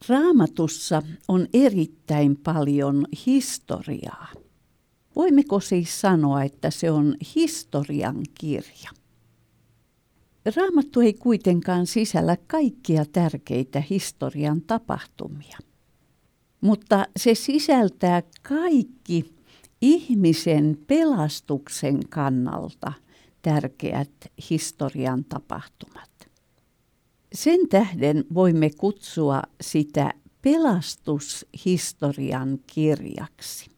Raamatussa on erittäin paljon historiaa. Voimmeko siis sanoa, että se on historian kirja? Raamattu ei kuitenkaan sisällä kaikkia tärkeitä historian tapahtumia, mutta se sisältää kaikki ihmisen pelastuksen kannalta tärkeät historian tapahtumat. Sen tähden voimme kutsua sitä pelastushistorian kirjaksi.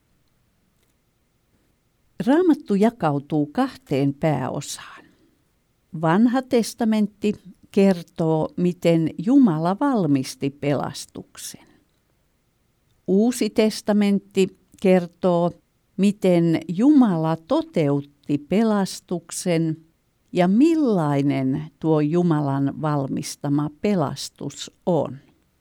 Raamattu jakautuu 2 pääosaan. Vanha testamentti kertoo, miten Jumala valmisti pelastuksen. Uusi testamentti kertoo, miten Jumala toteutti pelastuksen ja millainen tuo Jumalan valmistama pelastus on.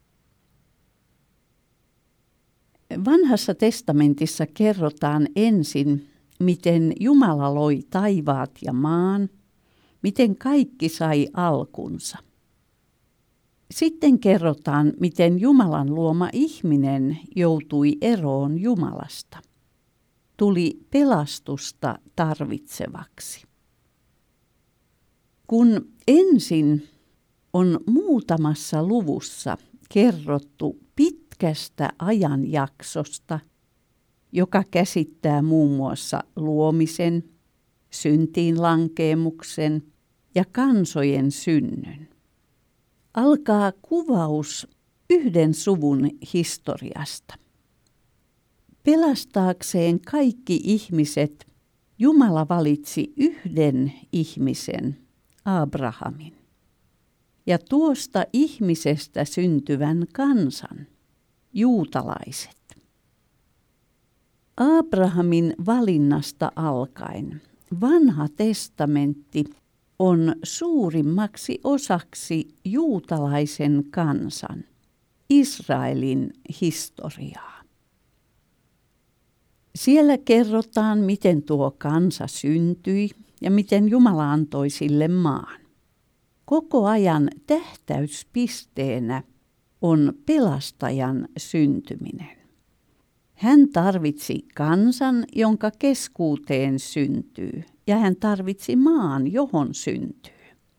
Vanhassa testamentissa kerrotaan ensin, miten Jumala loi taivaat ja maan, miten kaikki sai alkunsa. Sitten kerrotaan, miten Jumalan luoma ihminen joutui eroon Jumalasta. Tuli pelastusta tarvitsevaksi. Kun ensin on muutamassa luvussa kerrottu pitkästä ajanjaksosta, joka käsittää muun muassa luomisen, syntiin lankeemuksen ja kansojen synnyn, alkaa kuvaus yhden suvun historiasta. Pelastaakseen kaikki ihmiset Jumala valitsi yhden ihmisen, Abrahamin, ja tuosta ihmisestä syntyvän kansan, juutalaiset. Abrahamin valinnasta alkaen Vanha testamentti on suurimmaksi osaksi juutalaisen kansan, Israelin historiaa. Siellä kerrotaan, miten tuo kansa syntyi ja miten Jumala antoi sille maan. Koko ajan tähtäyspisteenä on pelastajan syntyminen. Hän tarvitsi kansan, jonka keskuuteen syntyy, ja hän tarvitsi maan, johon syntyy.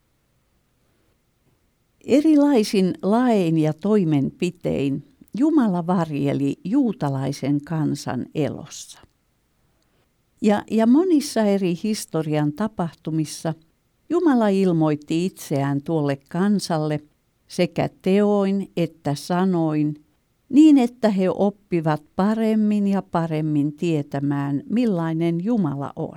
Erilaisin laein ja toimenpitein Jumala varjeli juutalaisen kansan elossa. Ja monissa eri historian tapahtumissa Jumala ilmoitti itseään tuolle kansalle sekä teoin että sanoin, niin että he oppivat paremmin ja paremmin tietämään, millainen Jumala on.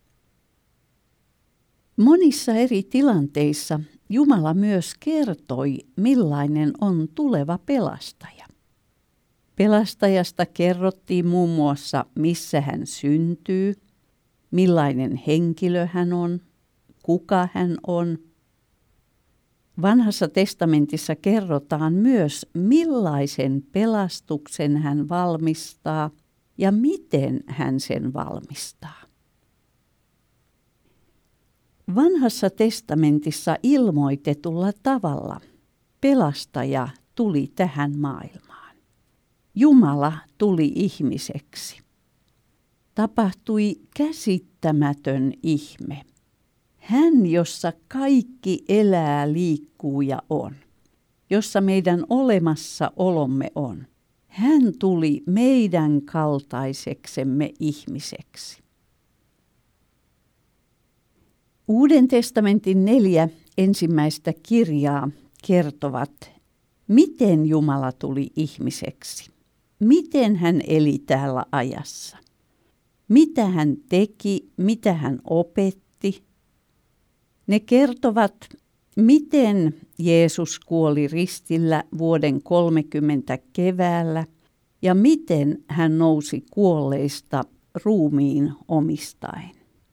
Monissa eri tilanteissa Jumala myös kertoi, millainen on tuleva pelastaja. Pelastajasta kerrottiin muun muassa, missä hän syntyy, millainen henkilö hän on, kuka hän on. Vanhassa testamentissa kerrotaan myös, millaisen pelastuksen hän valmistaa ja miten hän sen valmistaa. Vanhassa testamentissa ilmoitetulla tavalla pelastaja tuli tähän maailmaan. Jumala tuli ihmiseksi. Tapahtui käsittämätön ihme. Hän, jossa kaikki elää, liikkuu ja on, jossa meidän olemassaolomme on. Hän tuli meidän kaltaiseksemme ihmiseksi. Uuden testamentin 4 ensimmäistä kirjaa kertovat, miten Jumala tuli ihmiseksi, miten hän eli täällä ajassa, mitä hän teki, mitä hän opetti. Ne kertovat, miten Jeesus kuoli ristillä vuoden 30 keväällä ja miten hän nousi kuolleista ruumiin omistaen.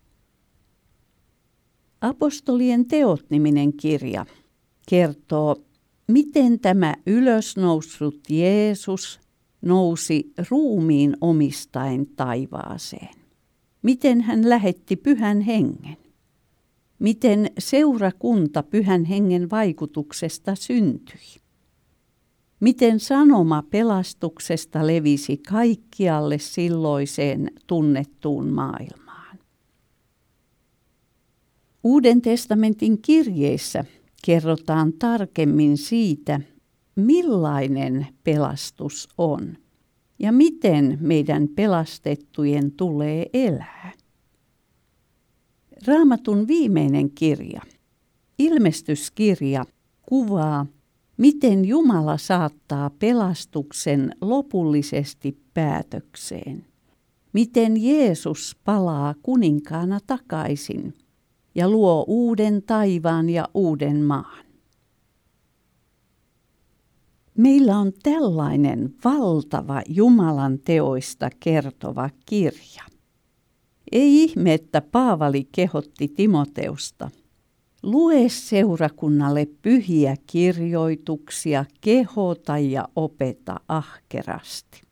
Apostolien teot-niminen kirja kertoo, miten tämä ylösnoussut Jeesus nousi ruumiin omistaen taivaaseen. Miten hän lähetti Pyhän Hengen. Miten seurakunta Pyhän Hengen vaikutuksesta syntyi. miten sanoma pelastuksesta levisi kaikkialle silloiseen tunnettuun maailmaan. Uuden testamentin kirjeissä kerrotaan tarkemmin siitä, millainen pelastus on ja miten meidän pelastettujen tulee elää. Raamatun viimeinen kirja, Ilmestyskirja, kuvaa, miten Jumala saattaa pelastuksen lopullisesti päätökseen. Miten Jeesus palaa kuninkaana takaisin ja luo uuden taivaan ja uuden maan. Meillä on tällainen valtava Jumalan teoista kertova kirja. Ei ihme, että Paavali kehotti Timoteusta: lue seurakunnalle pyhiä kirjoituksia, kehota ja opeta ahkerasti.